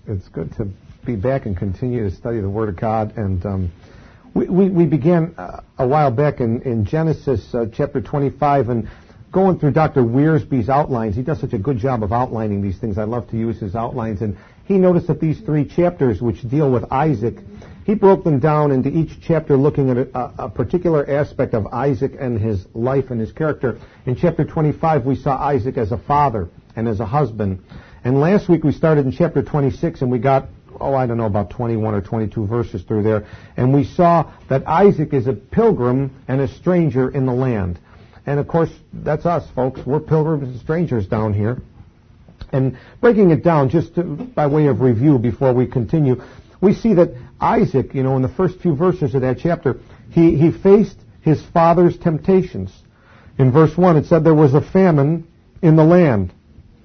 It's good to be back and continue to study the Word of God. And we began a while back in Genesis chapter 25 and going through Dr. Wiersbe's outlines. He does such a good job of outlining these things. I love to use his outlines. And he noticed that these 3 chapters, which deal with Isaac, he broke them down into each chapter looking at a particular aspect of Isaac and his life and his character. In chapter 25, we saw Isaac as a father and as a husband. And last week we started in chapter 26 and we got, about 21 or 22 verses through there. And we saw that Isaac is a pilgrim and a stranger in the land. And of course, that's us, folks. We're pilgrims and strangers down here. And breaking it down, by way of review before we continue, we see that Isaac, in the first few verses of that chapter, he faced his father's temptations. In verse 1, it said there was a famine in the land.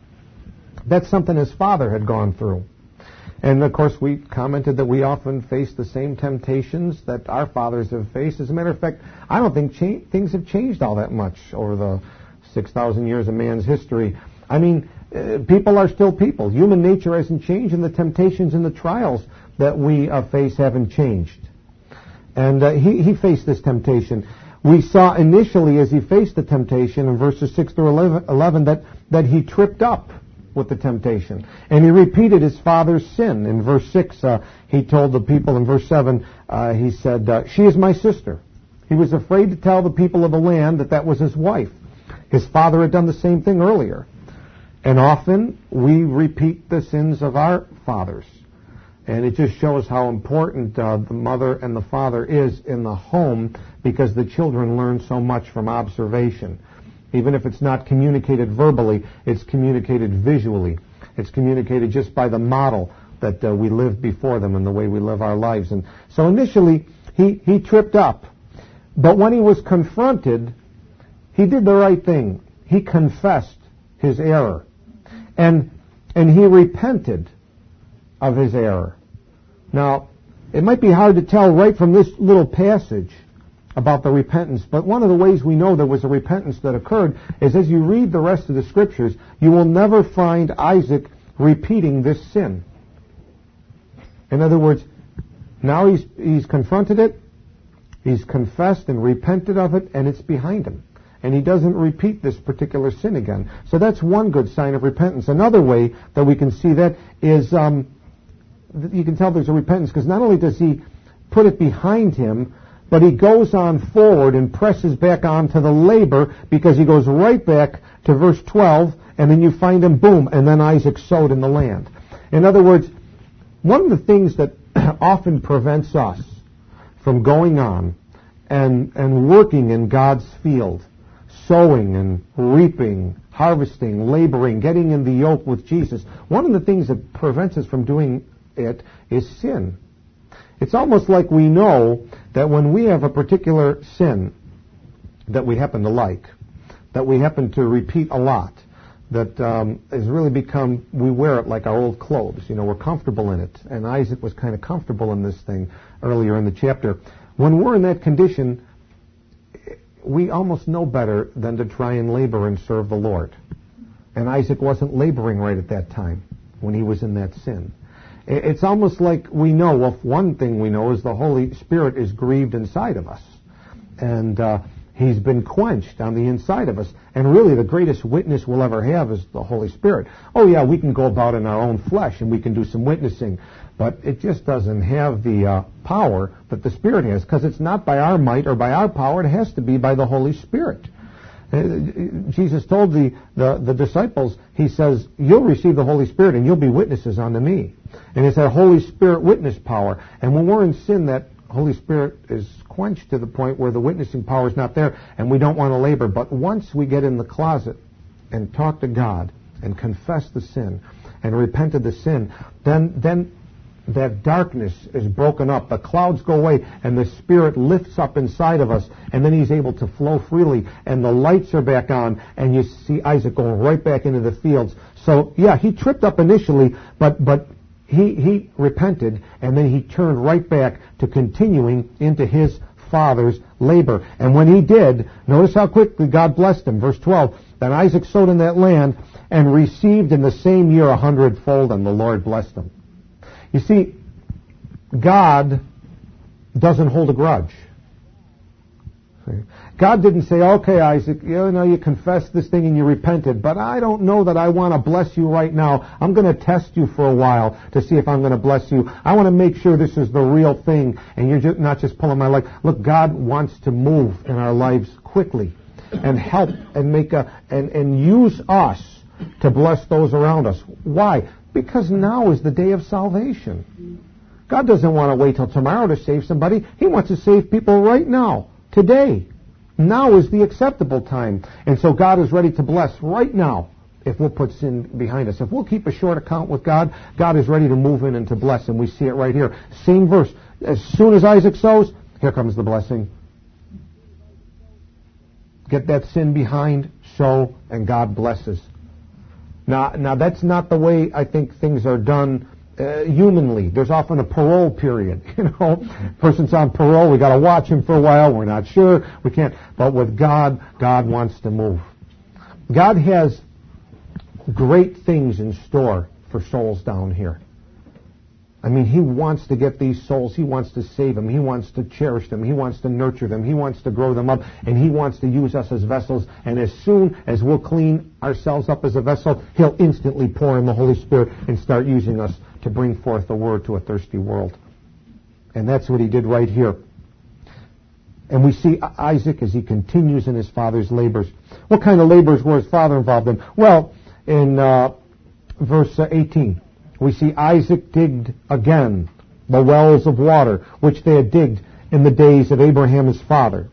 That's something his father had gone through. And, of course, we commented that we often face the same temptations that our fathers have faced. As a matter of fact, I don't think things have changed all that much over the 6,000 years of man's history. I mean, people are still people. Human nature hasn't changed, and the temptations and the trials that we face haven't changed. And he faced this temptation. We saw initially as he faced the temptation in verses 6 through 11 that he tripped up with the temptation. And he repeated his father's sin. In verse 6, he told the people, in verse 7, he said, she is my sister. He was afraid to tell the people of the land that was his wife. His father had done the same thing earlier. And often we repeat the sins of our fathers. And it just shows how important the mother and the father is in the home, because the children learn so much from observation. Even if it's not communicated verbally, it's communicated visually. It's communicated just by the model that we live before them and the way we live our lives. And so initially, he tripped up. But when he was confronted, he did the right thing. He confessed his error. And he repented of his error. Now, it might be hard to tell right from this little passage about the repentance, but one of the ways we know there was a repentance that occurred is as you read the rest of the scriptures, you will never find Isaac repeating this sin. In other words, now he's confronted it, he's confessed and repented of it, and it's behind him. And he doesn't repeat this particular sin again. So that's one good sign of repentance. Another way that we can see that is you can tell there's a repentance because not only does he put it behind him, but he goes on forward and presses back on to the labor, because he goes right back to verse 12, and then you find him, boom, and then Isaac sowed in the land. In other words, one of the things that often prevents us from going on and working in God's field, sowing and reaping, harvesting, laboring, getting in the yoke with Jesus, one of the things that prevents us from doing it is sin. It's almost like we know that when we have a particular sin that we happen to like, that we happen to repeat a lot, that has really become, we wear it like our old clothes. We're comfortable in it. And Isaac was kind of comfortable in this thing earlier in the chapter. When we're in that condition, we almost know better than to try and labor and serve the Lord. And Isaac wasn't laboring right at that time when he was in that sin. It's almost like we know, one thing we know is the Holy Spirit is grieved inside of us. And he's been quenched on the inside of us. And really the greatest witness we'll ever have is the Holy Spirit. Oh yeah, we can go about in our own flesh and we can do some witnessing. But it just doesn't have the power that the Spirit has, because it's not by our might or by our power. It has to be by the Holy Spirit. Jesus told the disciples, he says, you'll receive the Holy Spirit and you'll be witnesses unto me. And it's that Holy Spirit witness power. And when we're in sin, that Holy Spirit is quenched to the point where the witnessing power is not there, and we don't want to labor. But once we get in the closet and talk to God and confess the sin and repent of the sin, then that darkness is broken up. The clouds go away, and the Spirit lifts up inside of us, and then he's able to flow freely, and the lights are back on, and you see Isaac going right back into the fields. So, yeah, he tripped up initially, but he repented, and then he turned right back to continuing into his father's labor. And when he did, notice how quickly God blessed him. Verse 12, then Isaac sowed in that land and received in the same year 100-fold, and the Lord blessed him. You see, God doesn't hold a grudge. God didn't say, okay, Isaac, you confessed this thing and you repented, but I don't know that I want to bless you right now. I'm going to test you for a while to see if I'm going to bless you. I want to make sure this is the real thing and you're not just pulling my leg. Look, God wants to move in our lives quickly and help and and use us to bless those around us. Why? Because now is the day of salvation. God doesn't want to wait till tomorrow to save somebody. He wants to save people right now. Today. Now is the acceptable time. And so God is ready to bless right now if we'll put sin behind us. If we'll keep a short account with God, God is ready to move in and to bless. And we see it right here. Same verse. As soon as Isaac sows, here comes the blessing. Get that sin behind, sow, and God blesses. Now that's not the way I think things are done humanly. There's often a parole period. Person's on parole. We got to watch him for a while. We're not sure. We can't. But with God, God wants to move. God has great things in store for souls down here. I mean, He wants to get these souls. He wants to save them. He wants to cherish them. He wants to nurture them. He wants to grow them up. And He wants to use us as vessels. And as soon as we'll clean ourselves up as a vessel, He'll instantly pour in the Holy Spirit and start using us to bring forth the Word to a thirsty world. And that's what He did right here. And we see Isaac as he continues in his father's labors. What kind of labors were his father involved in? Well, in verse 18, we see Isaac digged again the wells of water, which they had digged in the days of Abraham his father.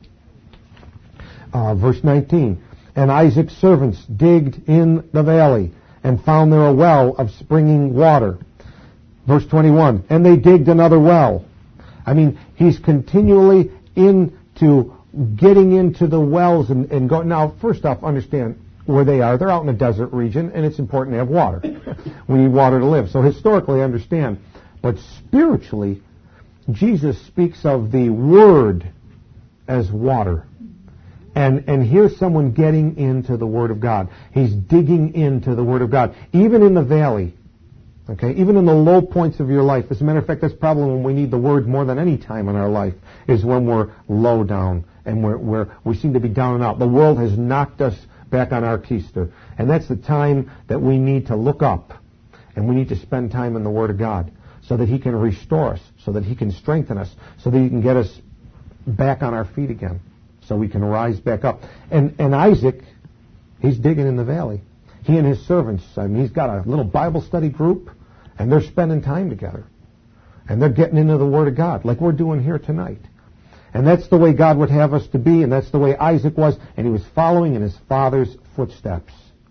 Verse 19, and Isaac's servants digged in the valley and found there a well of springing water. Verse 21, and they digged another well. I mean, he's continually into getting into the wells and going. Now, first off, understand where they are. They're out in a desert region, and it's important to have water. We need water to live. So historically, understand. But spiritually, Jesus speaks of the Word as water. And here's someone getting into the Word of God. He's digging into the Word of God. Even in the valley, okay, even in the low points of your life. As a matter of fact, that's probably when we need the Word more than any time in our life, is when we're low down and we seem to be down and out. The world has knocked us back on our keister. And that's the time that we need to look up. And we need to spend time in the Word of God so that He can restore us, so that He can strengthen us, so that He can get us back on our feet again, so we can rise back up. And Isaac, he's digging in the valley. He and his servants, I mean, he's got a little Bible study group, and they're spending time together. And they're getting into the Word of God, like we're doing here tonight. And that's the way God would have us to be, and that's the way Isaac was, and he was following in his father's footsteps.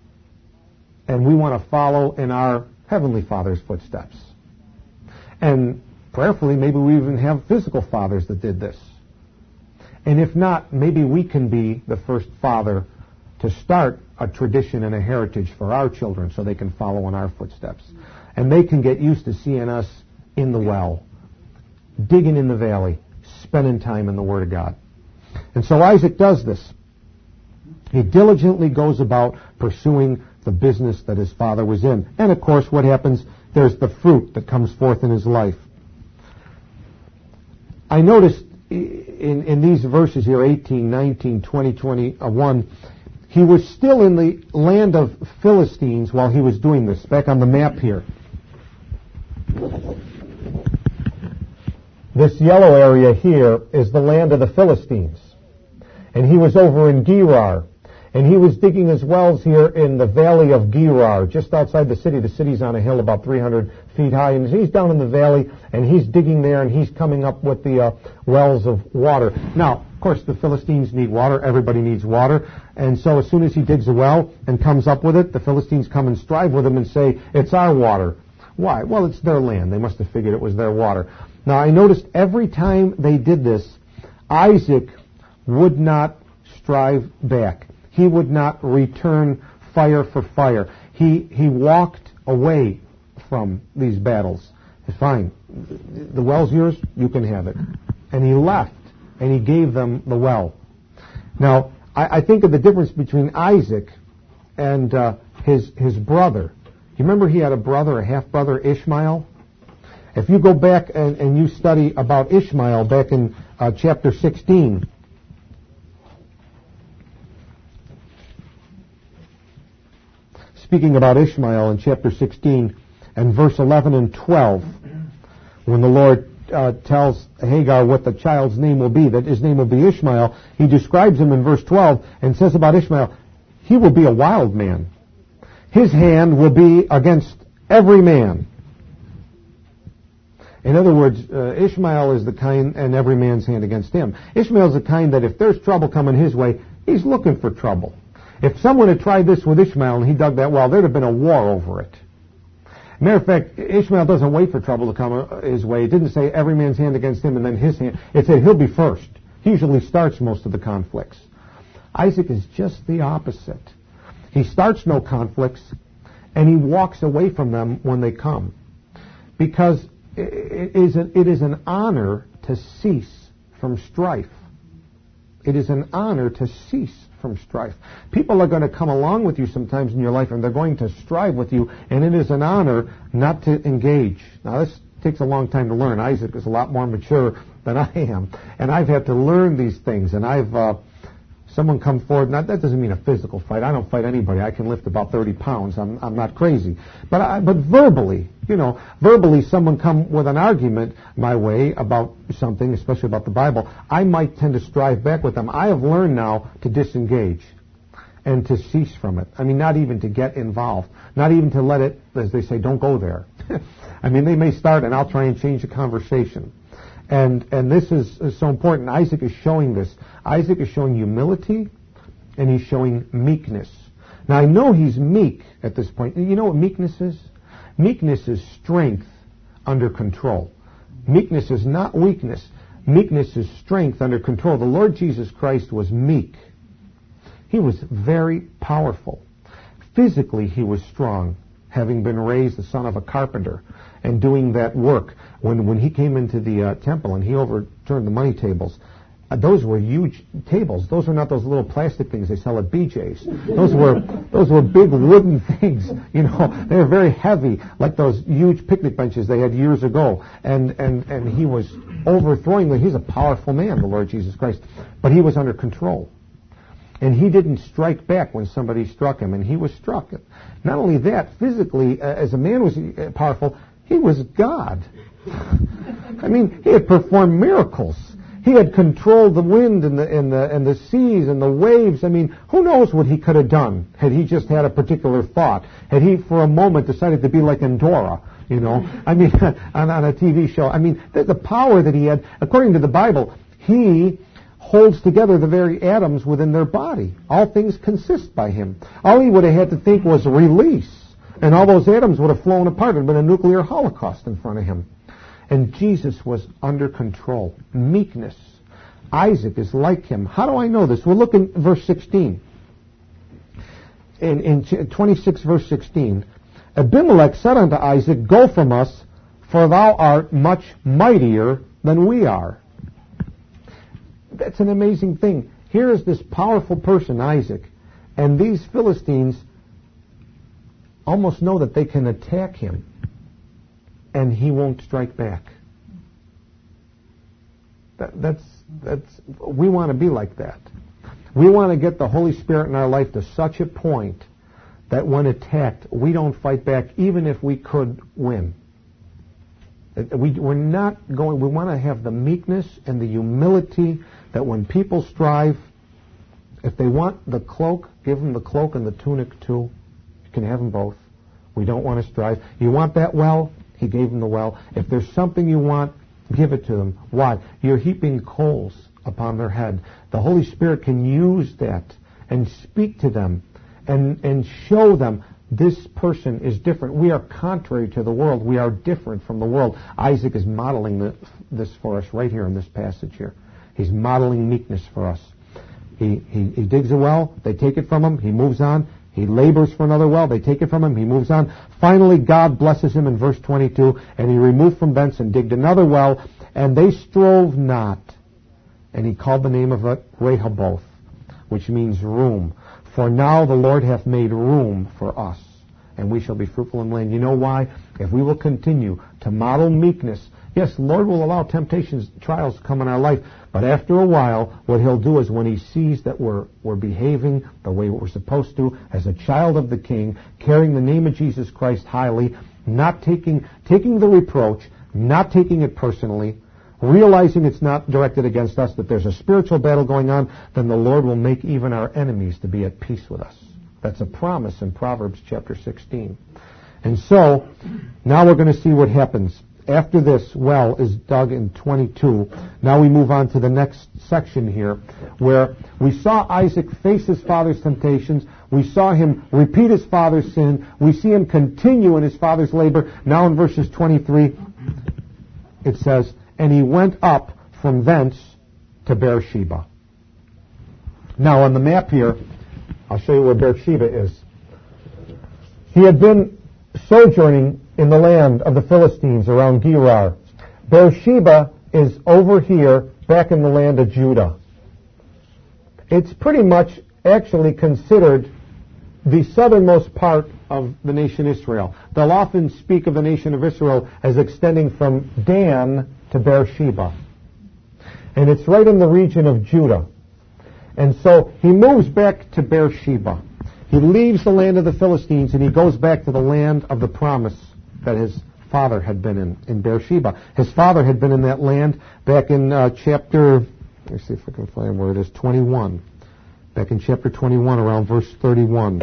And we want to follow in our Heavenly Father's footsteps. And prayerfully, maybe we even have physical fathers that did this. And if not, maybe we can be the first father to start a tradition and a heritage for our children so they can follow in our footsteps. And they can get used to seeing us in the well, digging in the valley, spending time in the Word of God. And so Isaac does this. He diligently goes about pursuing the business that his father was in. And of course, what happens? There's the fruit that comes forth in his life. I noticed in these verses here, 18, 19, 20, 21, he was still in the land of Philistines while he was doing this. Back on the map here. This yellow area here is the land of the Philistines. And he was over in Gerar. And he was digging his wells here in the valley of Gerar, just outside the city. The city's on a hill about 300 feet high. And he's down in the valley, and he's digging there, and he's coming up with the wells of water. Now, of course, the Philistines need water. Everybody needs water. And so as soon as he digs a well and comes up with it, the Philistines come and strive with him and say, it's our water. Why? Well, it's their land. They must have figured it was their water. Now, I noticed every time they did this, Isaac would not strive back. He would not return fire for fire. He walked away from these battles. Fine. The well's yours, you can have it. And he left, and he gave them the well. Now, I think of the difference between Isaac and his brother. You remember he had a brother, a half-brother, Ishmael? If you go back and you study about Ishmael back in chapter 16, speaking about Ishmael in chapter 16 and verse 11 and 12, when the Lord tells Hagar what the child's name will be, that his name will be Ishmael, he describes him in verse 12 and says about Ishmael, he will be a wild man. His hand will be against every man. In other words, Ishmael is the kind, and every man's hand against him. Ishmael is the kind that if there's trouble coming his way, he's looking for trouble. If someone had tried this with Ishmael and he dug that well, there'd have been a war over it. Matter of fact, Ishmael doesn't wait for trouble to come his way. It didn't say every man's hand against him and then his hand. It said he'll be first. He usually starts most of the conflicts. Isaac is just the opposite. He starts no conflicts, and he walks away from them when they come. Because it is an honor to cease from strife. It is an honor to cease from strife. People are going to come along with you sometimes in your life, and they're going to strive with you, and it is an honor not to engage. Now, this takes a long time to learn. Isaac is a lot more mature than I am, and I've had to learn these things, and I've someone come forward. Now, that doesn't mean a physical fight. I don't fight anybody. I can lift about 30 pounds. I'm not crazy. But verbally, verbally someone come with an argument my way about something, especially about the Bible, I might tend to strive back with them. I have learned now to disengage and to cease from it. I mean, not even to get involved. Not even to let it, as they say, don't go there. I mean, they may start and I'll try and change the conversation. And this is so important. Isaac is showing this. Isaac is showing humility, and he's showing meekness. Now, I know he's meek at this point. You know what meekness is? Meekness is strength under control. Meekness is not weakness. Meekness is strength under control. The Lord Jesus Christ was meek. He was very powerful. Physically, he was strong, having been raised the son of a carpenter and doing that work. When he came into the temple and he overturned the money tables, those were huge tables. Those were not those little plastic things they sell at BJ's. Those were big wooden things. They were very heavy, like those huge picnic benches they had years ago. And he was overthrowing them. He's a powerful man, the Lord Jesus Christ, but he was under control. And he didn't strike back when somebody struck him, and he was struck. Not only that, physically, as a man was powerful, he was God. I mean, he had performed miracles. He had controlled the wind and the seas and the waves. I mean, who knows what he could have done had he just had a particular thought? Had he, for a moment, decided to be like Endora, I mean, on a TV show. I mean, the power that he had, according to the Bible, he holds together the very atoms within their body. All things consist by him. All he would have had to think was release, and all those atoms would have flown apart and been a nuclear holocaust in front of him. And Jesus was under control. Meekness. Isaac is like him. How do I know this? We'll look in verse 16. In 26 verse 16, Abimelech said unto Isaac, Go from us, for thou art much mightier than we are. That's an amazing thing. Here is this powerful person, Isaac, and these Philistines almost know that they can attack him, and he won't strike back. We want to be like that. We want to get the Holy Spirit in our life to such a point that when attacked, we don't fight back, even if we could win. We're not going. We want to have the meekness and the humility that when people strive, if they want the cloak, give them the cloak and the tunic too. You can have them both. We don't want to strive. You want that well? He gave them the well. If there's something you want, give it to them. Why? You're heaping coals upon their head. The Holy Spirit can use that and speak to them and show them this person is different. We are contrary to the world. We are different from the world. Isaac is modeling this for us right here in this passage here. He's modeling meekness for us. He digs a well. They take it from him. He moves on. He labors for another well. They take it from him. He moves on. Finally, God blesses him in verse 22, and he removed from thence and digged another well, and they strove not. And he called the name of it Rehoboth, which means room. For now the Lord hath made room for us. and we shall be fruitful in the land. You know why? If we will continue to model meekness, yes, the Lord will allow temptations, trials to come in our life, but after a while, what He'll do is when He sees that we're behaving the way we're supposed to, as a child of the King, carrying the name of Jesus Christ highly, not taking the reproach, not taking it personally, realizing it's not directed against us, that there's a spiritual battle going on, then the Lord will make even our enemies to be at peace with us. That's a promise in Proverbs chapter 16. And so, now we're going to see what happens. After this well is dug in 22, now we move on to the next section here, where we saw Isaac face his father's temptations. We saw him repeat his father's sin. We see him continue in his father's labor. Now in verses 23, it says, and he went up from thence to Beersheba. Now on the map here, I'll show you where Beersheba is. He had been sojourning in the land of the Philistines around Gerar. Beersheba is over here, back in the land of Judah. It's pretty much actually considered the southernmost part of the nation Israel. They'll often speak of the nation of Israel as extending from Dan to Beersheba. And it's right in the region of Judah. And so he moves back to Beersheba. He leaves the land of the Philistines and he goes back to the land of the promise that his father had been in Beersheba. His father had been in that land back in chapter, let's see if I can find where it is, 21. Back in chapter 21, around verse 31.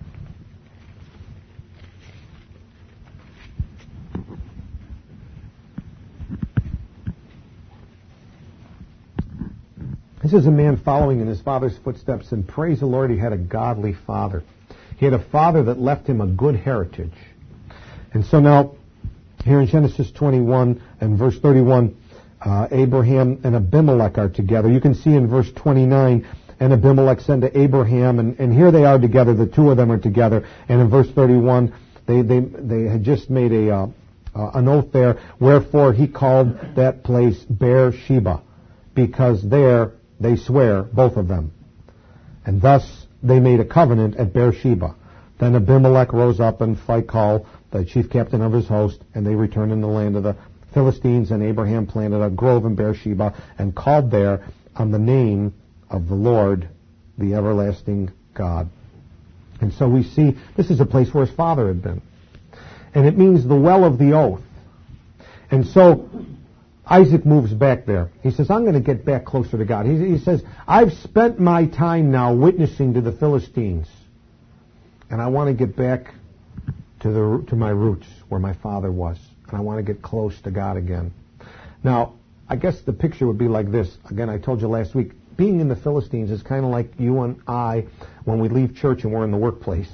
This is a man following in his father's footsteps, and praise the Lord, he had a godly father. He had a father that left him a good heritage. And so now, here in Genesis 21 and verse 31, Abraham and Abimelech are together. You can see in verse 29, and Abimelech sent to Abraham, and here they are together, the two of them are together. And in verse 31, they had just made an oath there, wherefore he called that place Beersheba, because there they swear, both of them. And thus they made a covenant at Beersheba. Then Abimelech rose up and Phicol, the chief captain of his host, and they returned in the land of the Philistines, and Abraham planted a grove in Beersheba and called there on the name of the Lord, the everlasting God. And so we see this is a place where his father had been. And it means the well of the oath. And so Isaac moves back there. He says, I'm going to get back closer to God. He says, I've spent my time now witnessing to the Philistines, and I want to get back to my roots where my father was, and I want to get close to God again. Now, I guess the picture would be like this. Again, I told you last week, being in the Philistines is kind of like you and I when we leave church and we're in the workplace.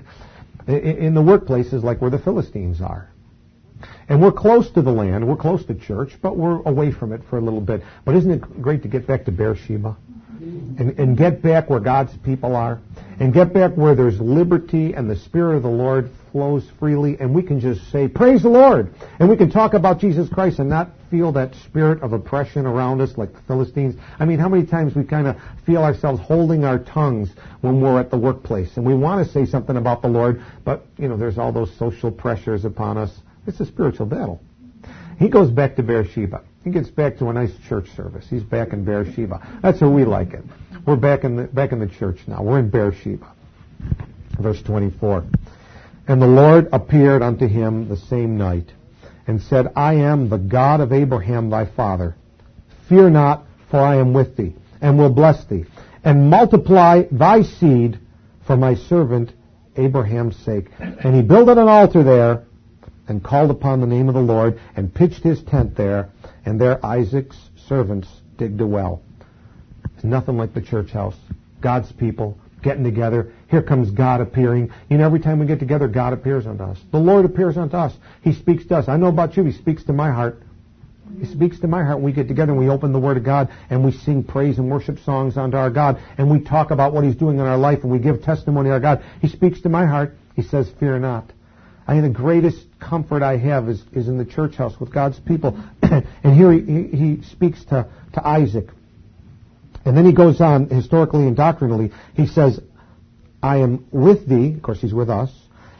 In the workplace is like where the Philistines are. And we're close to the land, we're close to church, but we're away from it for a little bit. But isn't it great to get back to Beersheba? And get back where God's people are? And get back where there's liberty and the Spirit of the Lord flows freely, and we can just say, praise the Lord! And we can talk about Jesus Christ and not feel that spirit of oppression around us like the Philistines. I mean, how many times we kind of feel ourselves holding our tongues when we're at the workplace, and we want to say something about the Lord, but, there's all those social pressures upon us. It's a spiritual battle. He goes back to Beersheba. He gets back to a nice church service. He's back in Beersheba. That's where we like it. We're back in the church now. We're in Beersheba. Verse 24. And the Lord appeared unto him the same night, and said, I am the God of Abraham thy father. Fear not, for I am with thee, and will bless thee, and multiply thy seed for my servant Abraham's sake. And he builded an altar there, and called upon the name of the Lord, and pitched his tent there, and there Isaac's servants digged a well. It's nothing like the church house. God's people getting together. Here comes God appearing. Every time we get together, God appears unto us. The Lord appears unto us. He speaks to us. I know about you, He speaks to my heart. He speaks to my heart when we get together and we open the Word of God and we sing praise and worship songs unto our God, and we talk about what He's doing in our life and we give testimony to our God. He speaks to my heart. He says, fear not. I think the greatest comfort I have is in the church house with God's people. And here he speaks to Isaac. And then he goes on, historically and doctrinally, he says, I am with thee, of course he's with us,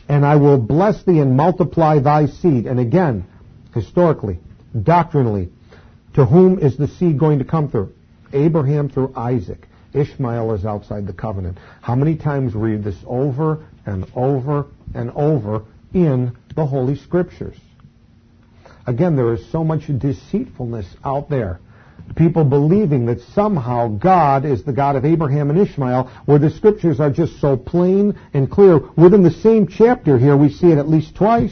and I will bless thee and multiply thy seed. And again, historically, doctrinally, to whom is the seed going to come through? Abraham through Isaac. Ishmael is outside the covenant. How many times we read this over and over and over in the Holy Scriptures? Again, there is so much deceitfulness out there. People believing that somehow God is the God of Abraham and Ishmael, where the Scriptures are just so plain and clear. Within the same chapter here, we see it at least twice.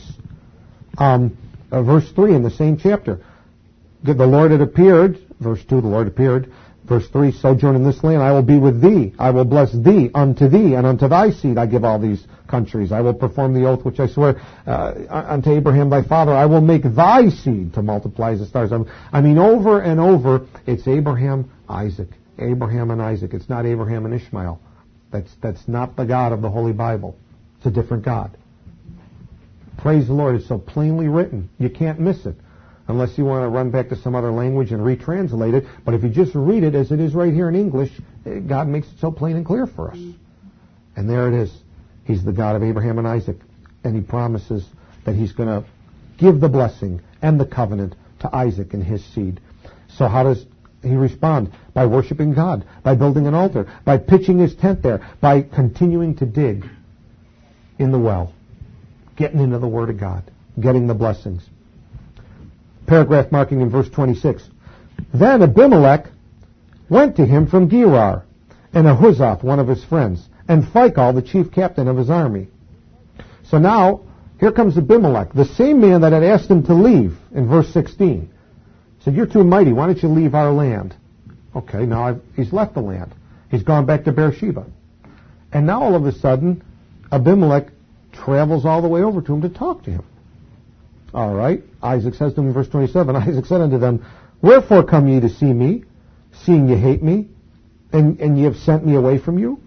Verse 3 in the same chapter. The Lord had appeared. Verse 2, the Lord appeared. Verse 3, sojourn in this land, I will be with thee. I will bless thee, and unto thy seed I give all these countries. I will perform the oath which I swear unto Abraham thy father. I will make thy seed to multiply as the stars. I mean, over and over, it's Abraham, Isaac. Abraham and Isaac. It's not Abraham and Ishmael. That's not the God of the Holy Bible. It's a different God. Praise the Lord. It's so plainly written. You can't miss it. Unless you want to run back to some other language and retranslate it. But if you just read it as it is right here in English, God makes it so plain and clear for us. And there it is. He's the God of Abraham and Isaac. And He promises that He's going to give the blessing and the covenant to Isaac and his seed. So how does He respond? By worshiping God, by building an altar, by pitching his tent there, by continuing to dig in the well, getting into the Word of God, getting the blessings. Paragraph marking in verse 26. Then Abimelech went to him from Gerar, and Ahuzzath, one of his friends, and Phicol, the chief captain of his army. So now, here comes Abimelech, the same man that had asked him to leave in verse 16. Said, you're too mighty, why don't you leave our land? Okay, now he's left the land. He's gone back to Beersheba. And now all of a sudden, Abimelech travels all the way over to him to talk to him. All right. Isaac says to him in verse 27, Isaac said unto them, wherefore come ye to see me, seeing ye hate me, and ye have sent me away from you?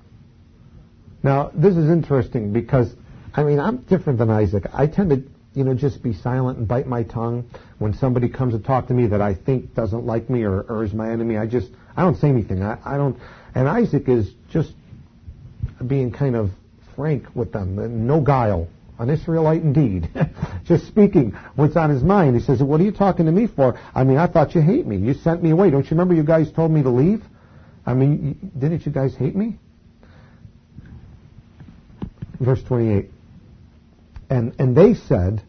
Now, this is interesting because, I'm different than Isaac. I tend to, just be silent and bite my tongue when somebody comes to talk to me that I think doesn't like me or is my enemy. I don't say anything. I don't. And Isaac is just being kind of frank with them, no guile. An Israelite indeed. Just speaking what's on his mind. He says, what are you talking to me for? I thought you hate me. You sent me away. Don't you remember you guys told me to leave? Didn't you guys hate me? Verse 28. And they said,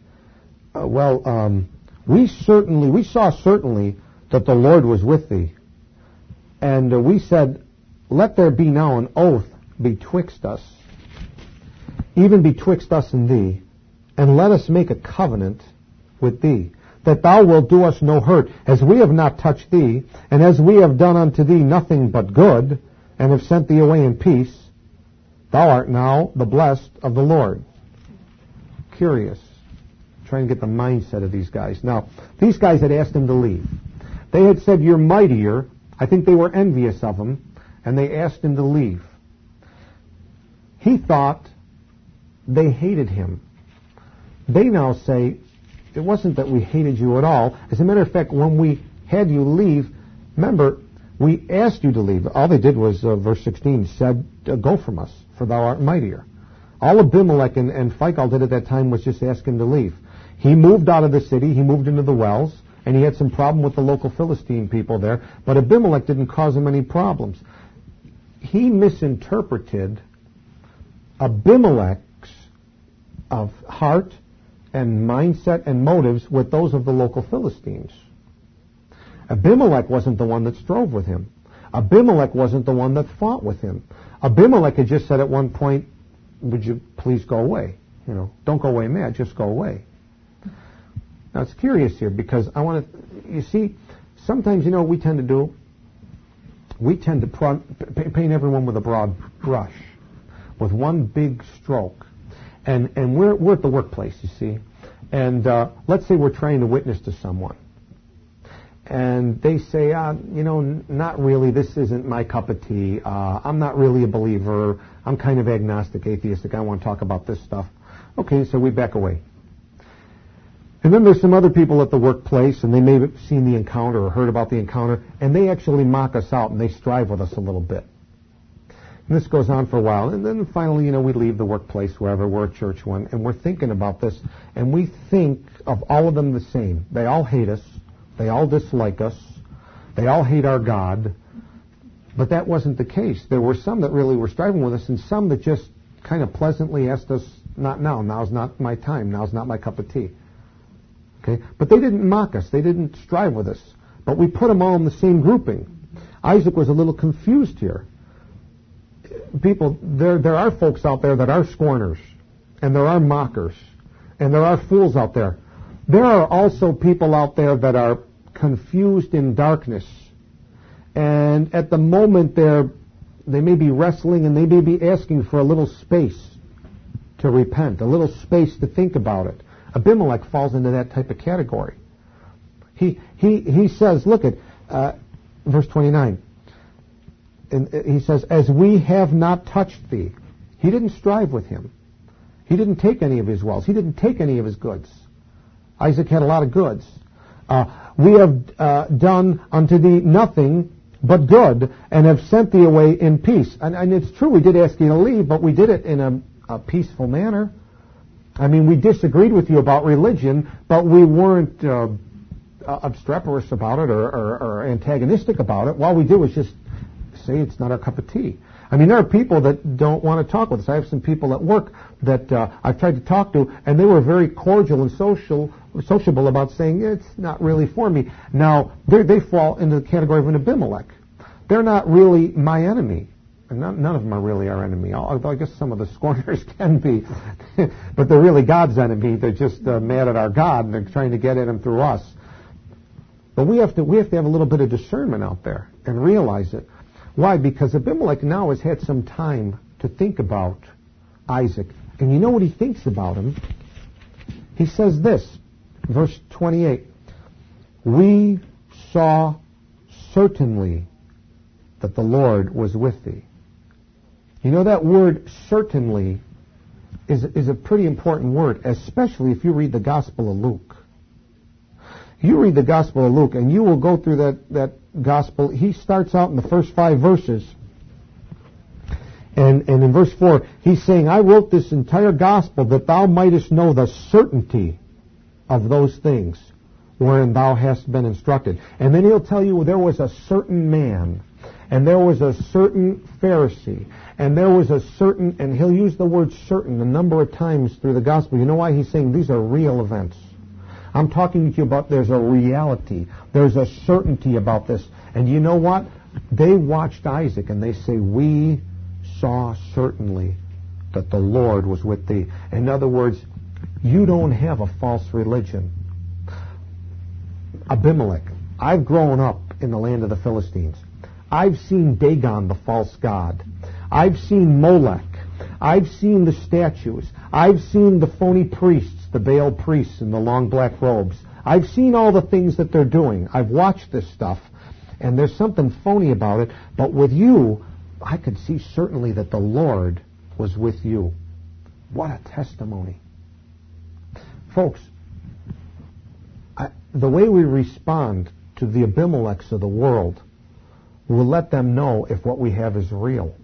we saw certainly that the Lord was with thee. And we said, let there be now an oath betwixt us, even betwixt us and thee, and let us make a covenant with thee, that thou wilt do us no hurt, as we have not touched thee, and as we have done unto thee nothing but good, and have sent thee away in peace. Thou art now the blessed of the Lord. Curious. Trying to get the mindset of these guys. Now, these guys had asked him to leave. They had said, you're mightier. I think they were envious of him, and they asked him to leave. He thought they hated him. They now say, it wasn't that we hated you at all. As a matter of fact, when we had you leave, remember, we asked you to leave. All they did was, verse 16, said, go from us, for thou art mightier. All Abimelech and Phicol did at that time was just ask him to leave. He moved out of the city, he moved into the wells, and he had some problem with the local Philistine people there, but Abimelech didn't cause him any problems. He misinterpreted Abimelech's of heart and mindset and motives with those of the local Philistines. Abimelech wasn't the one that strove with him. Abimelech wasn't the one that fought with him. Abimelech had just said at one point, would you please go away? Don't go away mad, just go away. Now it's curious here because I want to, you see, sometimes we tend to paint everyone with a broad brush, with one big stroke. And we're at the workplace, you see. And let's say we're trying to witness to someone. And they say, not really, this isn't my cup of tea. I'm not really a believer. I'm kind of agnostic, atheistic. I want to talk about this stuff. Okay, so we back away. And then there's some other people at the workplace, and they may have seen the encounter or heard about the encounter, and they actually mock us out, and they strive with us a little bit. And this goes on for a while. And then finally, we leave the workplace, wherever, we're a church one, and we're thinking about this, and we think of all of them the same. They all hate us. They all dislike us. They all hate our God. But that wasn't the case. There were some that really were striving with us, and some that just kind of pleasantly asked us, not now. Now's not my time. Now's not my cup of tea. Okay? But they didn't mock us. They didn't strive with us. But we put them all in the same grouping. Isaac was a little confused here. People, there are folks out there that are scorners, and there are mockers, and there are fools out there. There are also people out there that are confused in darkness, and at the moment they may be wrestling, and they may be asking for a little space to repent, a little space to think about it. Abimelech falls into that type of category. He says, look at verse 29. And he says, as we have not touched thee. He didn't strive with him. He didn't take any of his wells. He didn't take any of his goods. Isaac had a lot of goods. We have done unto thee nothing but good, and have sent thee away in peace. And it's true, we did ask you to leave, but we did it in a peaceful manner. I mean, we disagreed with you about religion, but we weren't obstreperous about it or antagonistic about it. All we did was just say it's not our cup of tea. I mean, there are people that don't want to talk with us. I have some people at work that I've tried to talk to, and they were very cordial and sociable about saying it's not really for me. Now, they fall into the category of an Abimelech. They're not really my enemy. And none of them are really our enemy, although I guess some of the scorners can be. But they're really God's enemy. They're just mad at our God, and they're trying to get at him through us. But we have to have a little bit of discernment out there and realize it. Why? Because Abimelech now has had some time to think about Isaac. And you know what he thinks about him? He says this, verse 28. We saw certainly that the Lord was with thee. You know, that word certainly is a pretty important word, especially if you read the Gospel of Luke. You read the Gospel of Luke, and you will go through that Gospel. He starts out in the first 5 verses, and in verse 4, he's saying, I wrote this entire Gospel that thou mightest know the certainty of those things wherein thou hast been instructed. And then he'll tell you there was a certain man, and there was a certain Pharisee, and there was a certain, and he'll use the word certain a number of times through the Gospel. You know why? He's saying these are real events. I'm talking to you about there's a reality. There's a certainty about this. And you know what? They watched Isaac and they say, we saw certainly that the Lord was with thee. In other words, you don't have a false religion. Abimelech, I've grown up in the land of the Philistines. I've seen Dagon, the false god. I've seen Molech. I've seen the statues. I've seen the phony priests, the Baal priests in the long black robes. I've seen all the things that they're doing. I've watched this stuff, and there's something phony about it. But with you, I could see certainly that the Lord was with you. What a testimony. Folks, the way we respond to the Abimelechs of the world will let them know if what we have is real.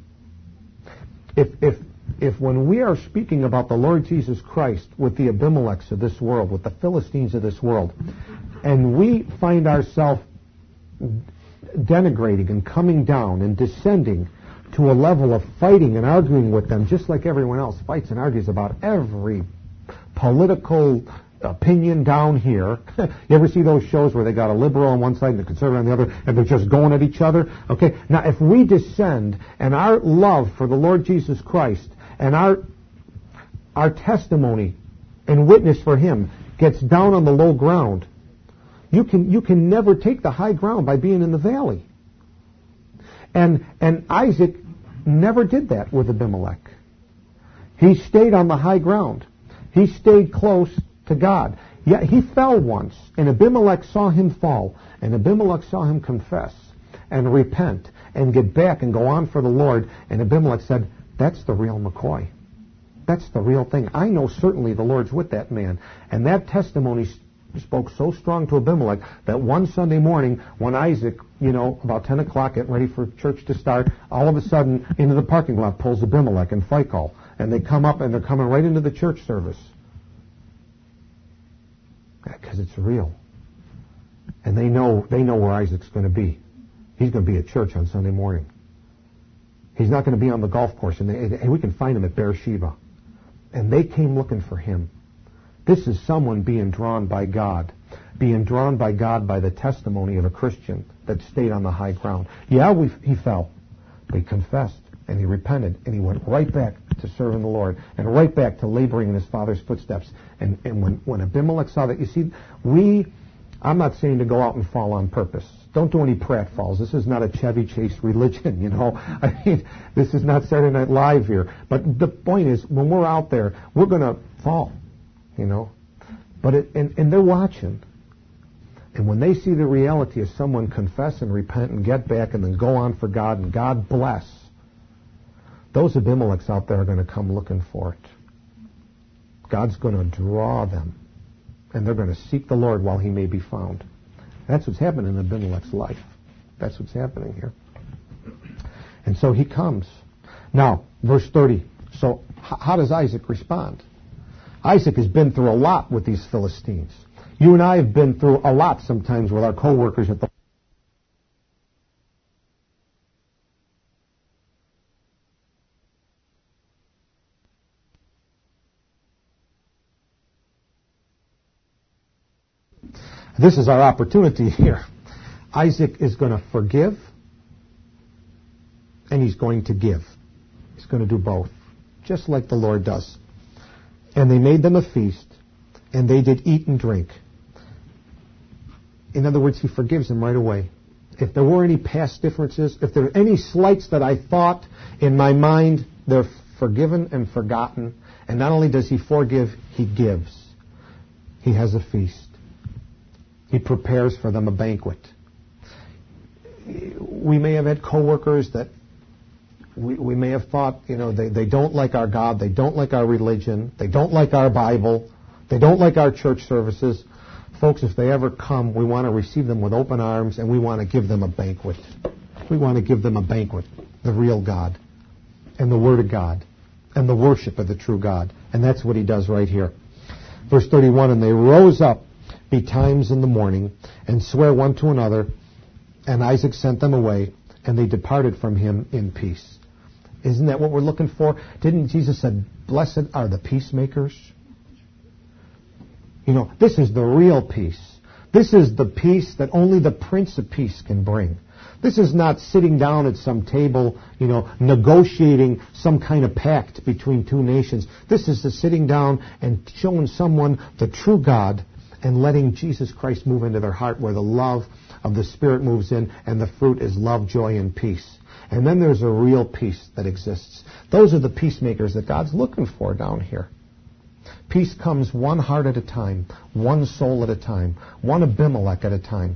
If when we are speaking about the Lord Jesus Christ with the Abimelechs of this world, with the Philistines of this world, and we find ourselves denigrating and coming down and descending to a level of fighting and arguing with them, just like everyone else fights and argues about every political opinion down here. You ever see those shows where they got a liberal on one side and a conservative on the other, and they're just going at each other? Okay, now if we descend and our love for the Lord Jesus Christ and our testimony and witness for Him gets down on the low ground, you can never take the high ground by being in the valley. And Isaac never did that with Abimelech. He stayed on the high ground. He stayed close to God. Yet he fell once, and Abimelech saw him fall, and Abimelech saw him confess and repent and get back and go on for the Lord. And Abimelech said, that's the real McCoy. That's the real thing. I know certainly the Lord's with that man. And that testimony spoke so strong to Abimelech that one Sunday morning when Isaac, about 10 o'clock getting ready for church to start, all of a sudden into the parking lot pulls Abimelech and Phicol. And they come up and they're coming right into the church service. Because it's real. And they know where Isaac's going to be. He's going to be at church on Sunday morning. He's not going to be on the golf course. And we can find him at Beersheba. And they came looking for him. This is someone being drawn by God. Being drawn by God by the testimony of a Christian that stayed on the high ground. Yeah, he fell. But he confessed. And he repented. And he went right back to serving the Lord. And right back to laboring in his father's footsteps. And when Abimelech saw that, you see, I'm not saying to go out and fall on purpose. Don't do any pratfalls. This is not a Chevy Chase religion, I mean, this is not Saturday Night Live here. But the point is, when we're out there, we're going to fall, But and they're watching. And when they see the reality of someone confess and repent and get back and then go on for God and God bless, those Abimelechs out there are going to come looking for it. God's going to draw them. And they're going to seek the Lord while he may be found. That's what's happening in Abimelech's life. That's what's happening here. And so he comes. Now, verse 30. So how does Isaac respond? Isaac has been through a lot with these Philistines. You and I have been through a lot sometimes with our co-workers at the This is our opportunity here. Isaac is going to forgive, and he's going to give. He's going to do both, just like the Lord does. And they made them a feast, and they did eat and drink. In other words, he forgives them right away. If there were any past differences, if there are any slights that I thought in my mind, they're forgiven and forgotten. And not only does he forgive, he gives. He has a feast. He prepares for them a banquet. We may have had coworkers that we may have thought, they don't like our God, they don't like our religion, they don't like our Bible, they don't like our church services. Folks, if they ever come, we want to receive them with open arms, and we want to give them a banquet. We want to give them a banquet, the real God, and the Word of God, and the worship of the true God. And that's what he does right here. Verse 31, and they rose up betimes in the morning, and swear one to another, and Isaac sent them away, and they departed from him in peace. Isn't that what we're looking for? Didn't Jesus say, blessed are the peacemakers? This is the real peace. This is the peace that only the Prince of Peace can bring. This is not sitting down at some table, negotiating some kind of pact between two nations. This is the sitting down and showing someone the true God and letting Jesus Christ move into their heart, where the love of the Spirit moves in, and the fruit is love, joy, and peace. And then there's a real peace that exists. Those are the peacemakers that God's looking for down here. Peace comes one heart at a time, one soul at a time, one Abimelech at a time.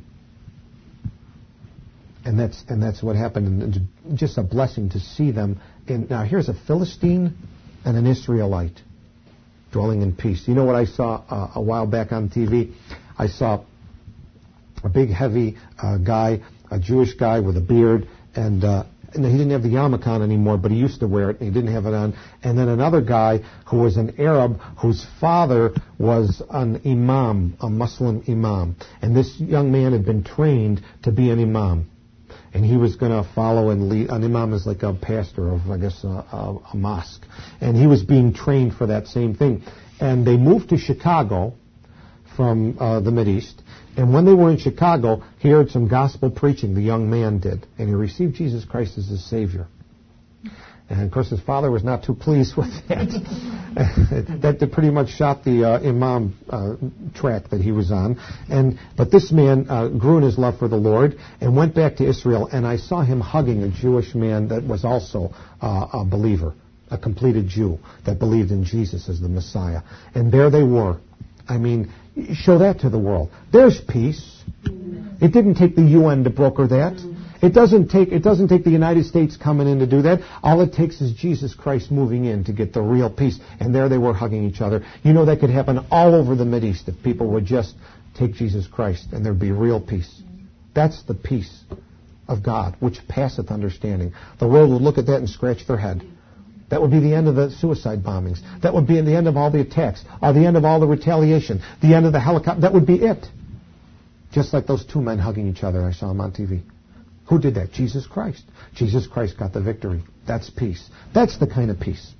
And that's what happened. And just a blessing to see them. Now here's a Philistine and an Israelite dwelling in peace. You know what I saw a while back on TV? I saw a big, heavy guy, a Jewish guy with a beard, and he didn't have the yarmulke on anymore, but he used to wear it, and he didn't have it on. And then another guy who was an Arab, whose father was an imam, a Muslim imam. And this young man had been trained to be an imam. And he was going to follow and lead. An imam is like a pastor of, I guess, a mosque. And he was being trained for that same thing. And they moved to Chicago from the Mideast. And when they were in Chicago, he heard some gospel preaching, the young man did. And he received Jesus Christ as his Savior. And, of course, his father was not too pleased with that. That pretty much shot the imam track that he was on. But this man grew in his love for the Lord and went back to Israel. And I saw him hugging a Jewish man that was also a believer, a completed Jew that believed in Jesus as the Messiah. And there they were. I mean, show that to the world. There's peace. It didn't take the UN to broker that. It doesn't take the United States coming in to do that. All it takes is Jesus Christ moving in to get the real peace. And there they were hugging each other. That could happen all over the Mideast if people would just take Jesus Christ, and there'd be real peace. That's the peace of God, which passeth understanding. The world would look at that and scratch their head. That would be the end of the suicide bombings. That would be the end of all the attacks, or the end of all the retaliation, the end of the helicopter. That would be it. Just like those two men hugging each other I saw them on TV. Who did that? Jesus Christ. Jesus Christ got the victory. That's peace. That's the kind of peace.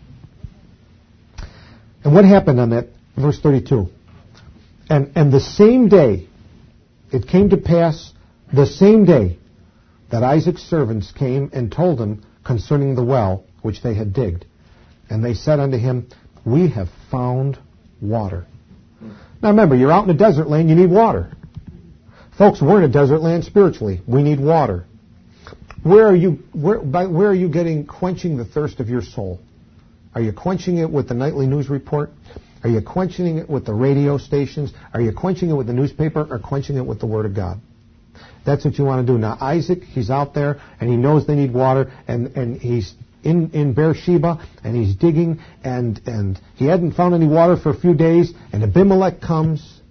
And what happened on that? Verse 32. And the same day, it came to pass, the same day, that Isaac's servants came and told him concerning the well which they had digged. And they said unto him, we have found water. Now remember, you're out in a desert land, you need water. Folks, we're in a desert land spiritually. We need water. Where are you getting quenching the thirst of your soul? Are you quenching it with the nightly news report? Are you quenching it with the radio stations? Are you quenching it with the newspaper, or quenching it with the Word of God? That's what you want to do. Now Isaac, he's out there and he knows they need water, and he's in Beersheba and he's digging, and he hadn't found any water for a few days, and Abimelech comes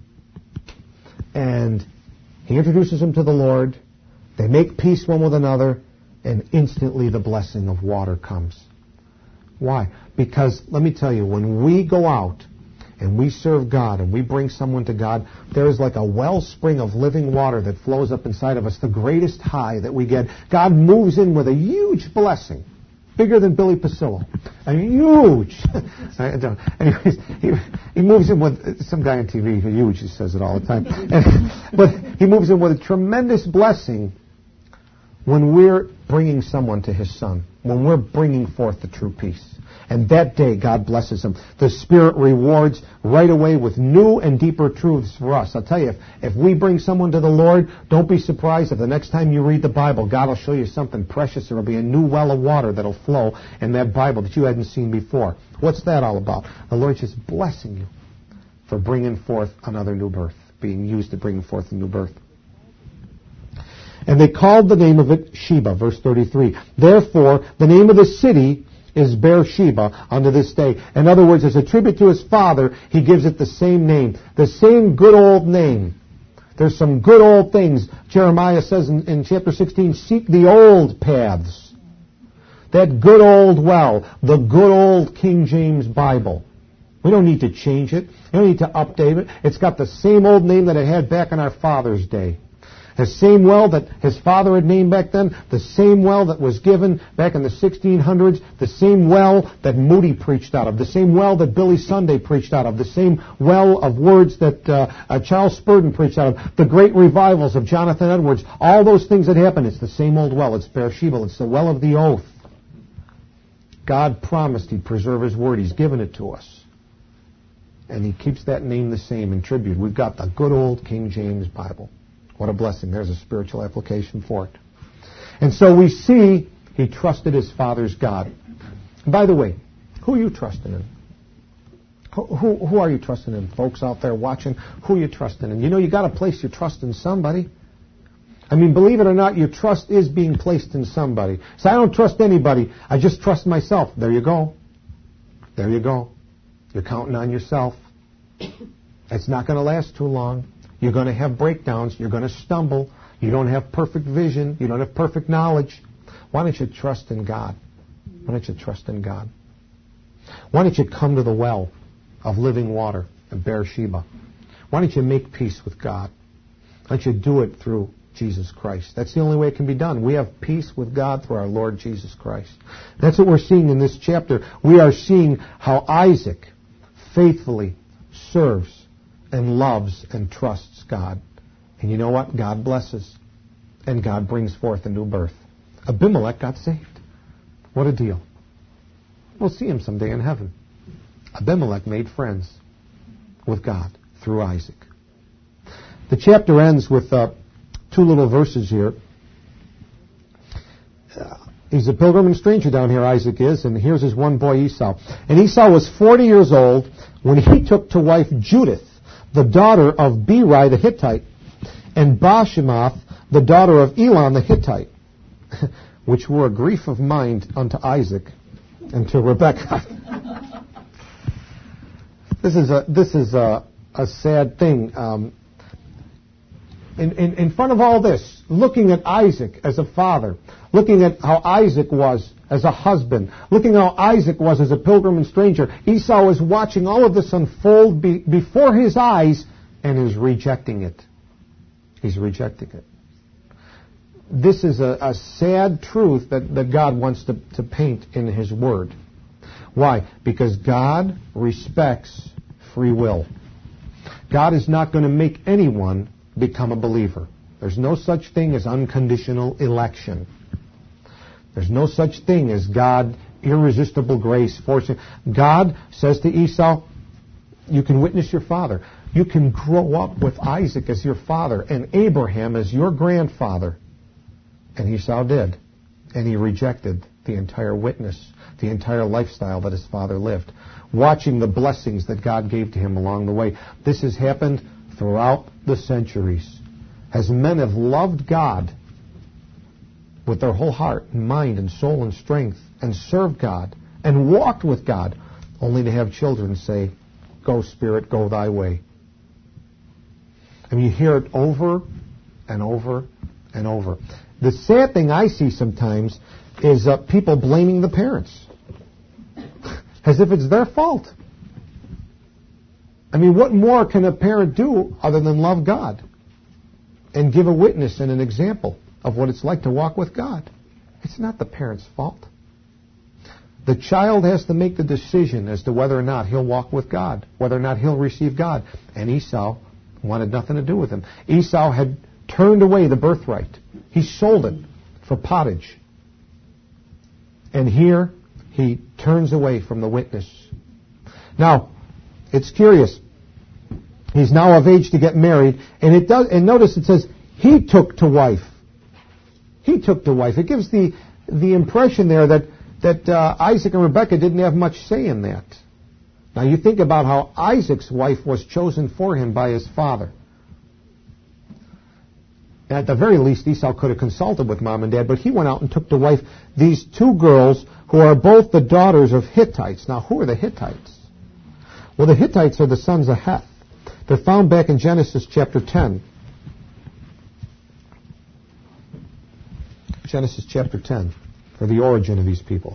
and he introduces him to the Lord. They make peace one with another, and instantly the blessing of water comes. Why? Because, let me tell you, when we go out and we serve God and we bring someone to God, there is like a wellspring of living water that flows up inside of us, the greatest high that we get. God moves in with a huge blessing, bigger than Billy Pasillo. I mean, huge. Anyways, he moves in with some guy on TV, huge, he says it all the time. But he moves in with a tremendous blessing when we're bringing someone to His Son, when we're bringing forth the true peace. And that day, God blesses them. The Spirit rewards right away with new and deeper truths for us. I'll tell you, if we bring someone to the Lord, don't be surprised if the next time you read the Bible, God will show you something precious. There will be a new well of water that will flow in that Bible that you hadn't seen before. What's that all about? The Lord's just blessing you for bringing forth another new birth, being used to bring forth a new birth. And they called the name of it Sheba, verse 33. Therefore, the name of the city is Beersheba unto this day. In other words, as a tribute to his father, he gives it the same name. The same good old name. There's some good old things. Jeremiah says in chapter 16, seek the old paths. That good old well, the good old King James Bible. We don't need to change it. We don't need to update it. It's got the same old name that it had back in our father's day. The same well that his father had named back then, the same well that was given back in the 1600s, the same well that Moody preached out of, the same well that Billy Sunday preached out of, the same well of words that Charles Spurgeon preached out of, the great revivals of Jonathan Edwards, all those things that happened, it's the same old well. It's Beersheba. It's the well of the oath. God promised He'd preserve His word. He's given it to us. And He keeps that name the same in tribute. We've got the good old King James Bible. What a blessing. There's a spiritual application for it. And so we see he trusted his father's God. And by the way, who are you trusting in? Who are you trusting in? Folks out there watching, who are you trusting in? You know, you got to place your trust in somebody. I mean, believe it or not, your trust is being placed in somebody. So I don't trust anybody. I just trust myself. There you go. There you go. You're counting on yourself. It's not going to last too long. You're going to have breakdowns. You're going to stumble. You don't have perfect vision. You don't have perfect knowledge. Why don't you trust in God? Why don't you trust in God? Why don't you come to the well of living water in Beersheba? Why don't you make peace with God? Why don't you do it through Jesus Christ? That's the only way it can be done. We have peace with God through our Lord Jesus Christ. That's what we're seeing in this chapter. We are seeing how Isaac faithfully serves and loves and trusts God. And you know what? God blesses. And God brings forth a new birth. Abimelech got saved. What a deal. We'll see him someday in heaven. Abimelech made friends with God through Isaac. The chapter ends with two little verses here. He's a pilgrim and stranger down here, Isaac is, and here's his one boy, Esau. And Esau was 40 years old when he took to wife Judith, the daughter of Beri the Hittite, and Bashemoth, the daughter of Elon the Hittite, which were a grief of mind unto Isaac and to Rebekah. This is a sad thing. in front of all this, looking at Isaac as a father, looking at how Isaac was as a husband, looking at how Isaac was as a pilgrim and stranger, Esau is watching all of this unfold before his eyes and is rejecting it. He's rejecting it. This is a sad truth that God wants to paint in His Word. Why? Because God respects free will. God is not going to make anyone become a believer. There's no such thing as unconditional election. There's no such thing as God, irresistible grace, forcing. God says to Esau, you can witness your father. You can grow up with Isaac as your father and Abraham as your grandfather. And Esau did. And he rejected the entire witness, the entire lifestyle that his father lived, watching the blessings that God gave to him along the way. This has happened throughout the centuries. As men have loved God with their whole heart and mind and soul and strength and served God and walked with God, only to have children say, go Spirit, go thy way. And you hear it over and over and over. The sad thing I see sometimes is people blaming the parents as if it's their fault. I mean, what more can a parent do other than love God and give a witness and an example of what it's like to walk with God? It's not the parent's fault. The child has to make the decision as to whether or not he'll walk with God, whether or not he'll receive God. And Esau wanted nothing to do with him. Esau had turned away the birthright. He sold it for pottage. And here he turns away from the witness. Now, it's curious. He's now of age to get married, and notice it says he took to wife. He took to wife. It gives the impression there that Isaac and Rebekah didn't have much say in that. Now you think about how Isaac's wife was chosen for him by his father. At the very least, Esau could have consulted with mom and dad, but he went out and took to wife these two girls who are both the daughters of Hittites. Now, who are the Hittites? Well, the Hittites are the sons of Heth. They're found back in Genesis chapter 10. Genesis chapter 10, for the origin of these people.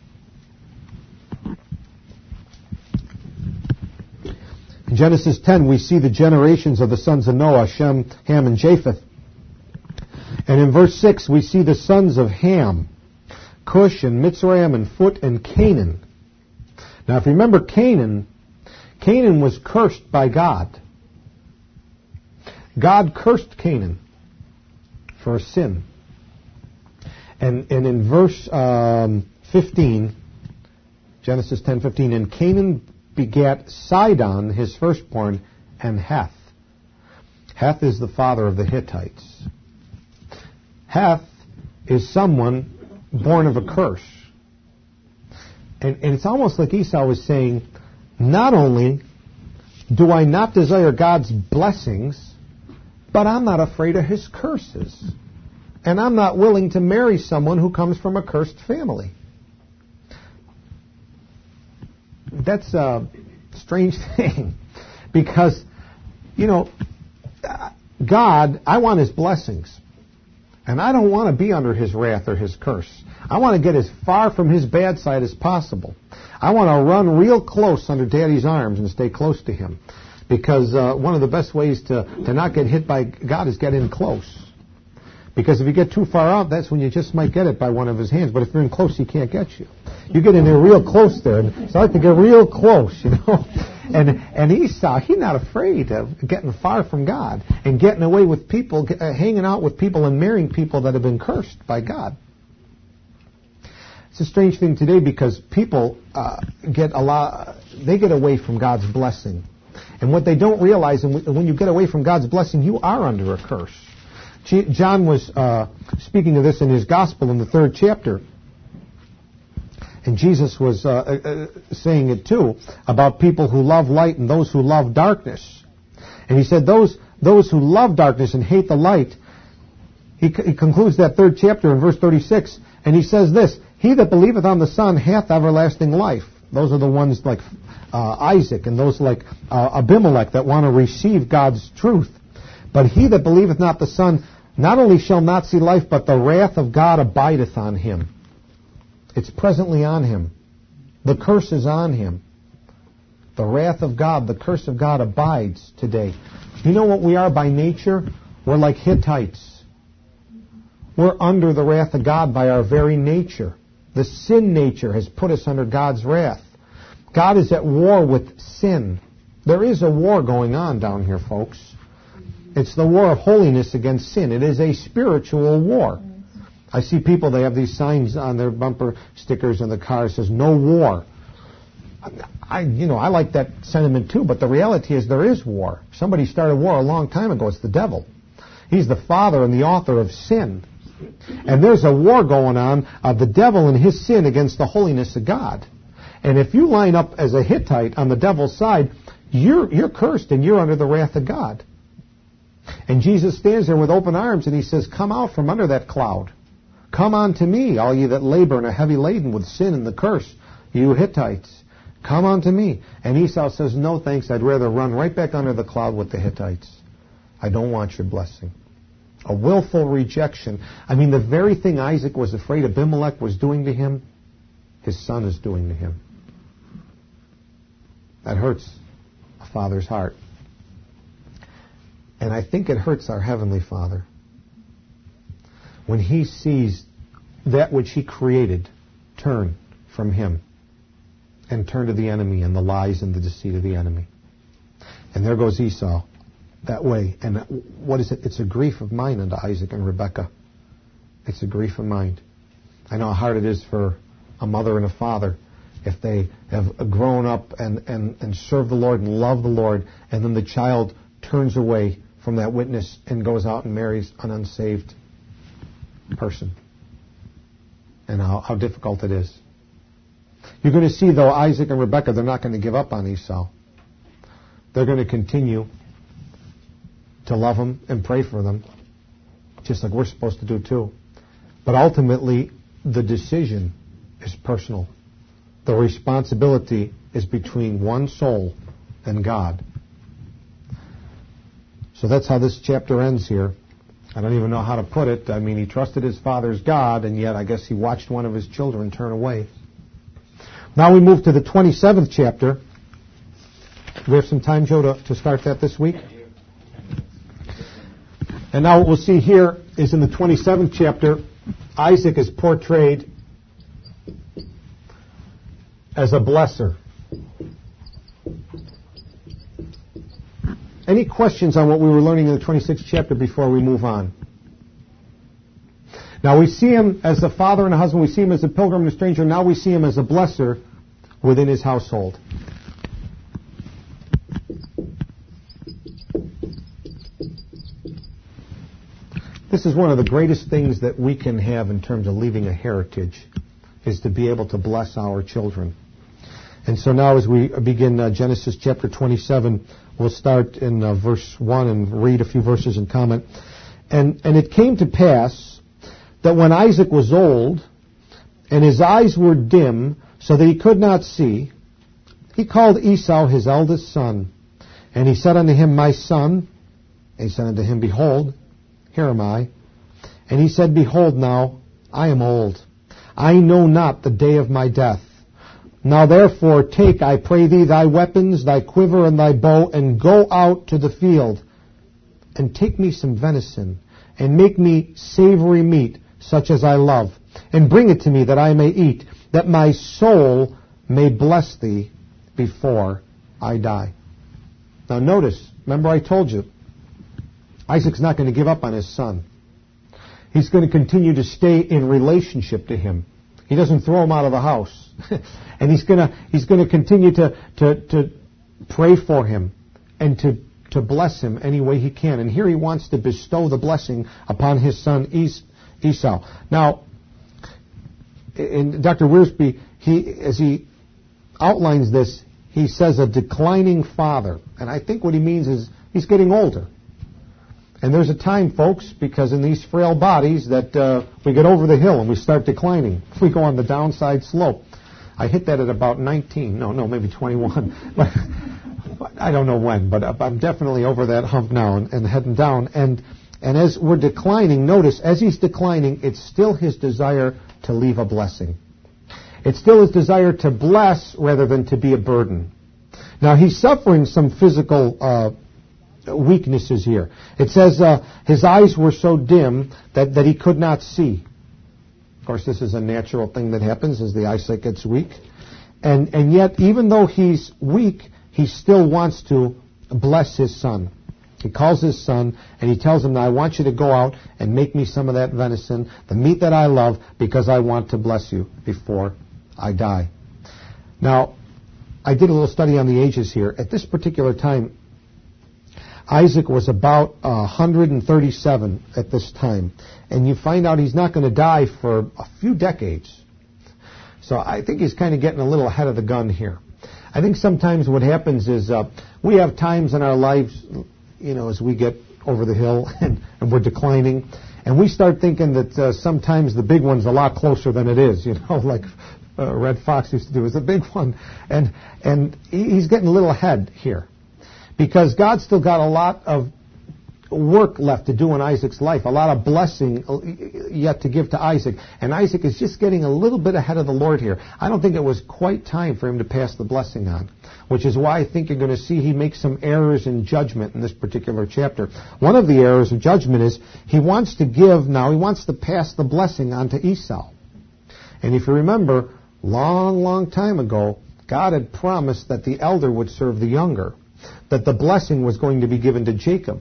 In Genesis 10, we see the generations of the sons of Noah, Shem, Ham, and Japheth. And in verse 6, we see the sons of Ham, Cush and Mitzrayim and Phut and Canaan. Now, if you remember Canaan was cursed by God. God cursed Canaan for a sin. And in verse 15, Genesis 10:15, and Canaan begat Sidon, his firstborn, and Heth. Heth is the father of the Hittites. Heth is someone born of a curse. And it's almost like Esau was saying, not only do I not desire God's blessings, but I'm not afraid of His curses. And I'm not willing to marry someone who comes from a cursed family. That's a strange thing. Because, God, I want His blessings. And I don't want to be under His wrath or His curse. I want to get as far from His bad side as possible. I want to run real close under Daddy's arms and stay close to Him. Because one of the best ways to not get hit by God is get in close. Because if you get too far out, that's when you just might get it by one of His hands. But if you're in close, He can't get you. You get in there real close there, and start to get real close, And Esau, he's not afraid of getting far from God and getting away with people, hanging out with people and marrying people that have been cursed by God. It's a strange thing today because people get away from God's blessing. And what they don't realize, and when you get away from God's blessing, you are under a curse. John was speaking of this in his gospel in the 3rd chapter. And Jesus was saying it too, about people who love light and those who love darkness. And he said those who love darkness and hate the light, he concludes that 3rd chapter in verse 36, and he says this, he that believeth on the Son hath everlasting life. Those are the ones like Isaac and those like Abimelech that want to receive God's truth. But he that believeth not the Son not only shall not see life, but the wrath of God abideth on him. It's presently on him. The curse is on him. The wrath of God, the curse of God abides today. You know what we are by nature? We're like Hittites. We're under the wrath of God by our very nature. The sin nature has put us under God's wrath. God is at war with sin. There is a war going on down here, folks. It's the war of holiness against sin. It is a spiritual war. I see people, they have these signs on their bumper stickers in the car that says, no war. I like that sentiment too, but the reality is there is war. Somebody started war a long time ago. It's the devil. He's the father and the author of sin. And there's a war going on of the devil and his sin against the holiness of God. And if you line up as a Hittite on the devil's side, you're cursed and you're under the wrath of God. And Jesus stands there with open arms and he says, come out from under that cloud. Come unto me, all ye that labor and are heavy laden with sin and the curse, you Hittites. Come unto me. And Esau says, no thanks, I'd rather run right back under the cloud with the Hittites. I don't want your blessing. A willful rejection. I mean, the very thing Isaac was afraid Abimelech was doing to him, his son is doing to him. That hurts a father's heart. And I think it hurts our Heavenly Father when he sees that which he created turn from him and turn to the enemy and the lies and the deceit of the enemy. And there goes Esau that way. And what is it? It's a grief of mine unto Isaac and Rebekah. It's a grief of mind. I know how hard it is for a mother and a father if they have grown up and served the Lord and love the Lord, and then the child turns away from that witness and goes out and marries an unsaved person. And how difficult it is. You're going to see, though, Isaac and Rebekah, they're not going to give up on Esau. They're going to continue to love him and pray for them, just like we're supposed to do too. But ultimately, the decision is personal. The responsibility is between one soul and God. So that's how this chapter ends here. I don't even know how to put it. I mean, he trusted his father's God, and yet I guess he watched one of his children turn away. Now we move to the 27th chapter. Do we have some time, Joe, to start that this week? And now what we'll see here is in the 27th chapter, Isaac is portrayed as a blesser. Any questions on what we were learning in the 26th chapter before we move on? Now we see him as a father and a husband. We see him as a pilgrim and a stranger. Now we see him as a blesser within his household. This is one of the greatest things that we can have in terms of leaving a heritage, is to be able to bless our children. And so now as we begin Genesis chapter 27, we'll start in verse 1 and read a few verses and comment. And it came to pass that when Isaac was old, and his eyes were dim, so that he could not see, he called Esau his eldest son. And he said unto him, My son. And he said unto him, Behold, here am I. And he said, Behold now, I am old. I know not the day of my death. Now therefore take, I pray thee, thy weapons, thy quiver, and thy bow, and go out to the field, and take me some venison, and make me savory meat, such as I love, and bring it to me that I may eat, that my soul may bless thee before I die. Now notice, remember I told you, Isaac's not going to give up on his son. He's going to continue to stay in relationship to him. He doesn't throw him out of the house. And he's going to continue to pray for him and to bless him any way he can. And here he wants to bestow the blessing upon his son Esau. Now, in Dr. Wiersbe, as he outlines this, he says a declining father. And I think what he means is he's getting older. And there's a time, folks, because in these frail bodies that we get over the hill and we start declining. We go on the downside slope. I hit that at about 19. No, maybe 21. I don't know when, but I'm definitely over that hump now and heading down. And as we're declining, notice, as he's declining, it's still his desire to leave a blessing. It's still his desire to bless rather than to be a burden. Now, he's suffering some physical weaknesses here. It says his eyes were so dim that he could not see. Of course, this is a natural thing that happens as the eyesight gets weak. And yet, even though he's weak, he still wants to bless his son. He calls his son and he tells him, now I want you to go out and make me some of that venison, the meat that I love, because I want to bless you before I die. Now, I did a little study on the ages here. At this particular time, Isaac was about 137 at this time. And you find out he's not going to die for a few decades. So I think he's kind of getting a little ahead of the gun here. I think sometimes what happens is we have times in our lives, as we get over the hill and we're declining, and we start thinking that sometimes the big one's a lot closer than it is, like Red Fox used to do, is a big one. And he's getting a little ahead here. Because God's still got a lot of work left to do in Isaac's life, a lot of blessing yet to give to Isaac. And Isaac is just getting a little bit ahead of the Lord here. I don't think it was quite time for him to pass the blessing on, which is why I think you're going to see he makes some errors in judgment in this particular chapter. One of the errors of judgment is he wants to pass the blessing on to Esau. And if you remember, long time ago, God had promised that the elder would serve the younger, that the blessing was going to be given to Jacob.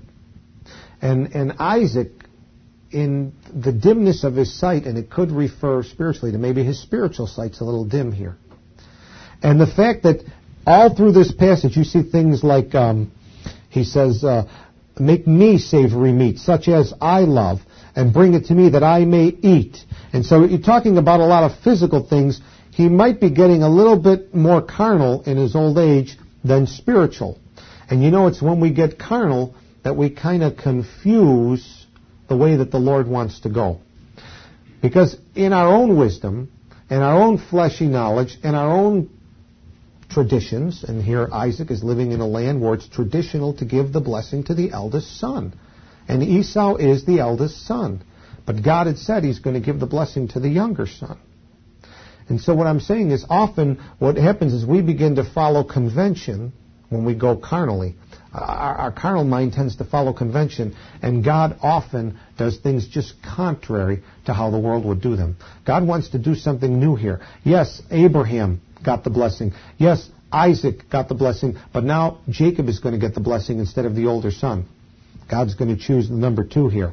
And Isaac, in the dimness of his sight, and it could refer spiritually to maybe his spiritual sight's a little dim here. And the fact that all through this passage you see things like, he says, make me savory meat, such as I love, and bring it to me that I may eat. And so you're talking about a lot of physical things. He might be getting a little bit more carnal in his old age than spiritual. And it's when we get carnal that we kind of confuse the way that the Lord wants to go. Because in our own wisdom, and our own fleshy knowledge, and our own traditions, and here Isaac is living in a land where it's traditional to give the blessing to the eldest son. And Esau is the eldest son. But God had said he's going to give the blessing to the younger son. And so what I'm saying is often what happens is we begin to follow convention when we go carnally. Our carnal mind tends to follow convention, and God often does things just contrary to how the world would do them. God wants to do something new here. Yes, Abraham got the blessing. Yes, Isaac got the blessing, but now Jacob is going to get the blessing instead of the older son. God's going to choose the number 2 here.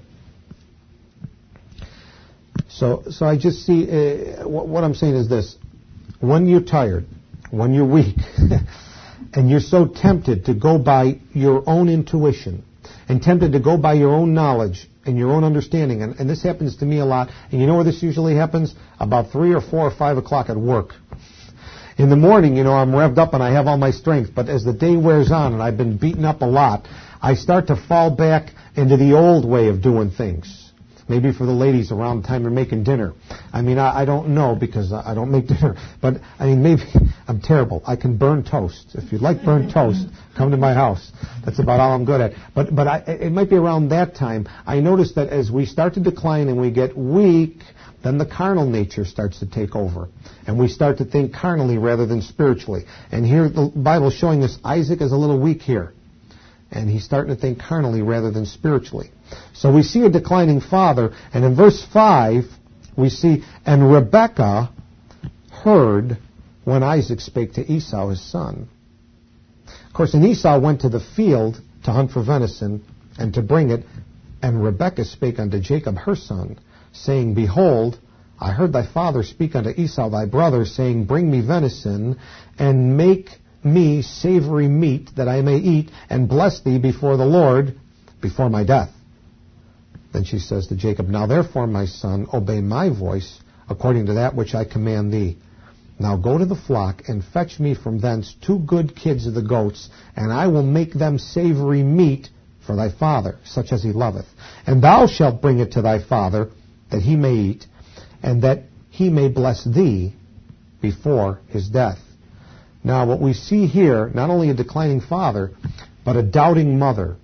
So I just see, what I'm saying is this. When you're tired, when you're weak, and you're so tempted to go by your own intuition and tempted to go by your own knowledge and your own understanding, and this happens to me a lot, and you know where this usually happens? About 3 or 4 or 5 o'clock at work. In the morning, I'm revved up and I have all my strength, but as the day wears on and I've been beaten up a lot, I start to fall back into the old way of doing things. Maybe for the ladies around the time they're making dinner. I don't know because I don't make dinner. But, maybe I'm terrible. I can burn toast. If you'd like burnt toast, come to my house. That's about all I'm good at. But it might be around that time. I notice that as we start to decline and we get weak, then the carnal nature starts to take over. And we start to think carnally rather than spiritually. And here the Bible's showing us Isaac is a little weak here. And he's starting to think carnally rather than spiritually. So we see a declining father, and in verse 5, we see, and Rebekah heard when Isaac spake to Esau his son. Of course, and Esau went to the field to hunt for venison, and to bring it, and Rebekah spake unto Jacob her son, saying, Behold, I heard thy father speak unto Esau thy brother, saying, Bring me venison, and make me savory meat, that I may eat, and bless thee before the Lord, before my death. Then she says to Jacob, Now therefore, my son, obey my voice, according to that which I command thee. Now go to the flock, and fetch me from thence 2 good kids of the goats, and I will make them savory meat for thy father, such as he loveth. And thou shalt bring it to thy father, that he may eat, and that he may bless thee before his death. Now, what we see here, not only a declining father, but a doubting mother.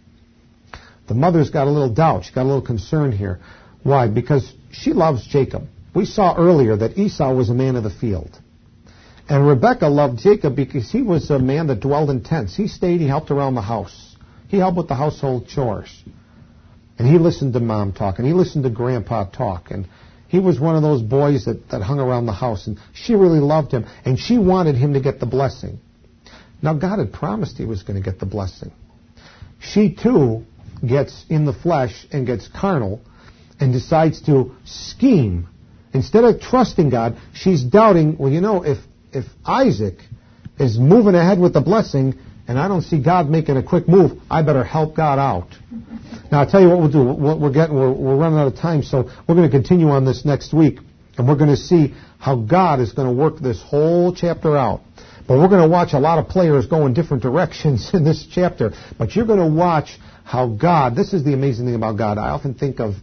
The mother's got a little doubt. She's got a little concern here. Why? Because she loves Jacob. We saw earlier that Esau was a man of the field. And Rebekah loved Jacob because he was a man that dwelled in tents. He stayed, he helped around the house. He helped with the household chores. And he listened to Mom talk, and he listened to Grandpa talk. And he was one of those boys that hung around the house. And she really loved him, and she wanted him to get the blessing. Now, God had promised he was going to get the blessing. She, too, gets in the flesh and gets carnal and decides to scheme. Instead of trusting God, she's doubting, well, you know, if Isaac is moving ahead with the blessing and I don't see God making a quick move, I better help God out. Now, I'll tell you what we'll do. We're running out of time, so we're going to continue on this next week, and we're going to see how God is going to work this whole chapter out. But we're going to watch a lot of players go in different directions in this chapter. But you're going to watch how God, this is the amazing thing about God. I often think of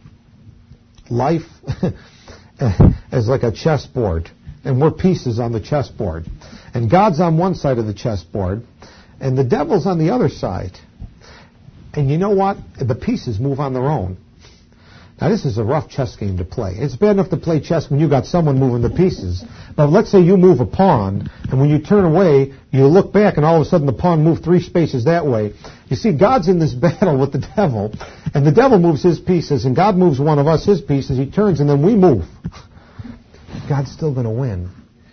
life as like a chessboard, and we're pieces on the chessboard. And God's on one side of the chessboard, and the devil's on the other side. And you know what? The pieces move on their own. Now, this is a rough chess game to play. It's bad enough to play chess when you got someone moving the pieces. But let's say you move a pawn, and when you turn away, you look back, and all of a sudden the pawn moved 3 spaces that way. You see, God's in this battle with the devil, and the devil moves his pieces, and God moves one of us, his pieces. He turns, and then we move. God's still going to win.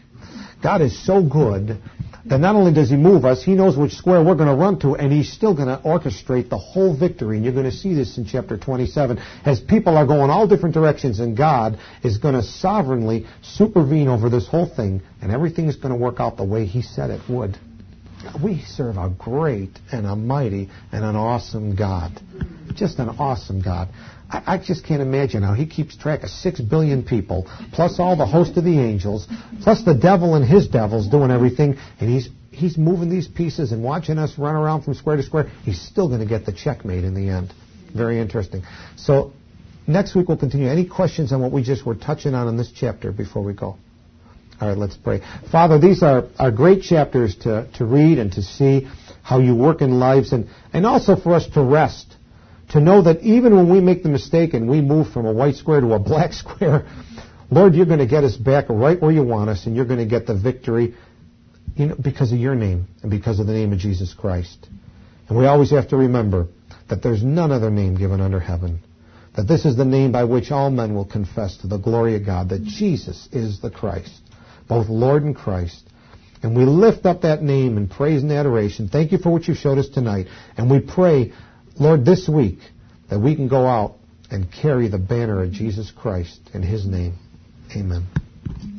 God is so good that not only does he move us, he knows which square we're going to run to, and he's still going to orchestrate the whole victory. And you're going to see this in chapter 27, as people are going all different directions, and God is going to sovereignly supervene over this whole thing, and everything is going to work out the way he said it would. We serve a great and a mighty and an awesome God. Just an awesome God. I just can't imagine how he keeps track of 6 billion people, plus all the host of the angels, plus the devil and his devils doing everything, and he's moving these pieces and watching us run around from square to square. He's still going to get the checkmate in the end. Very interesting. So next week we'll continue. Any questions on what we just were touching on in this chapter before we go? All right, let's pray. Father, these are great chapters to read and to see how you work in lives, and also for us to rest. To know that even when we make the mistake and we move from a white square to a black square, Lord, you're going to get us back right where you want us, and you're going to get the victory, because of your name and because of the name of Jesus Christ. And we always have to remember that there's none other name given under heaven, that this is the name by which all men will confess to the glory of God, that Jesus is the Christ, both Lord and Christ. And we lift up that name in praise and adoration. Thank you for what you showed us tonight. And we pray, Lord, this week, that we can go out and carry the banner of Jesus Christ in his name. Amen.